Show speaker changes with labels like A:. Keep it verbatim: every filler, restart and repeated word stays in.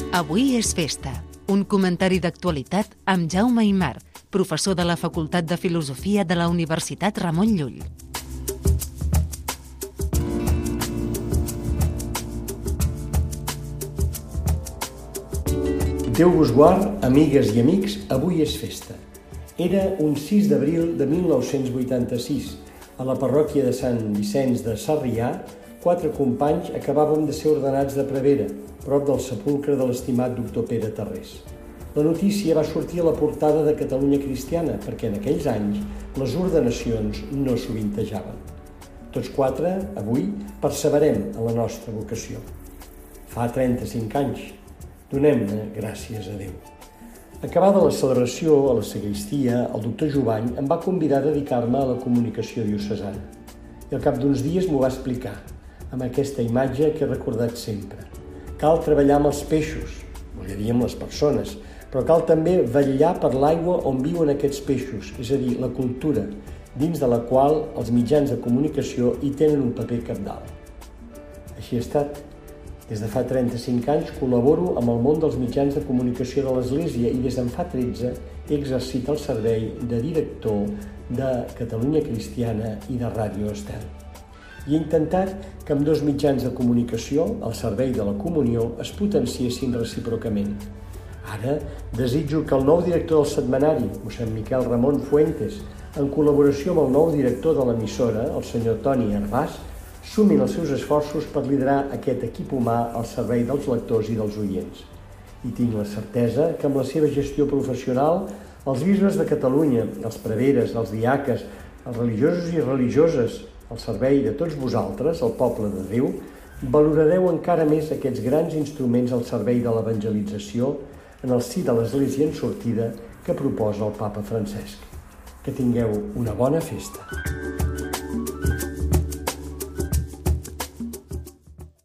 A: Avui és festa. Un comentari d'actualitat amb Jaume Aymar, professor de la Facultat de Filosofia de la Universitat Ramon Llull.
B: Déu vos guard, amigues i amics, avui és festa. Era un sis d'abril de mil nou-cents vuitanta-sis. A la parròquia de Sant Vicenç de Sarrià, quatre companys acabàvem de ser ordenats de prevere, prop del sepulcre de l'estimat doctor Pere Tarrés. La notícia va sortir a la portada de Catalunya Cristiana, perquè en aquells anys les ordenacions no sovintejaven. Tots quatre, avui, perseverem en la nostra vocació. Fa trenta-cinc anys. Donem-ne gràcies a Déu. Acabada la celebració a la sagristia, el doctor Jovany em va convidar a dedicar-me a la comunicació diocesana. I al cap d'uns dies m'ho va explicar, amb aquesta imatge que he recordat sempre. Cal treballar amb els peixos, volia dir amb les persones, però cal també vetllar per l'aigua on viuen aquests peixos, és a dir, la cultura, dins de la qual els mitjans de comunicació hi tenen un paper cabdal. Així ha estat. Des de fa trenta-cinc anys col·laboro amb el món dels mitjans de comunicació de l'Església i des d'en fa tretze he exercit el servei de director de Catalunya Cristiana i de Ràdio Estel. I he intentat que amb dos mitjans de comunicació, al servei de la comunió, es potenciessin recíprocament. Ara desitjo que el nou director del setmanari, mossèn Miquel Ramon Fuentes, en col·laboració amb el nou director de l'emissora, el senyor Toni Hervàs, sumin els seus esforços per liderar aquest equip humà al servei dels lectors i dels oients. I tinc la certesa que amb la seva gestió professional, els bisbes de Catalunya, els preveres, els diaques, els religiosos i religioses, al servei de tots vosaltres, el poble de Déu, valorareu encara més aquests grans instruments al servei de l'evangelització en el si de l'Església en sortida que proposa el Papa Francesc. Que tingueu una bona festa.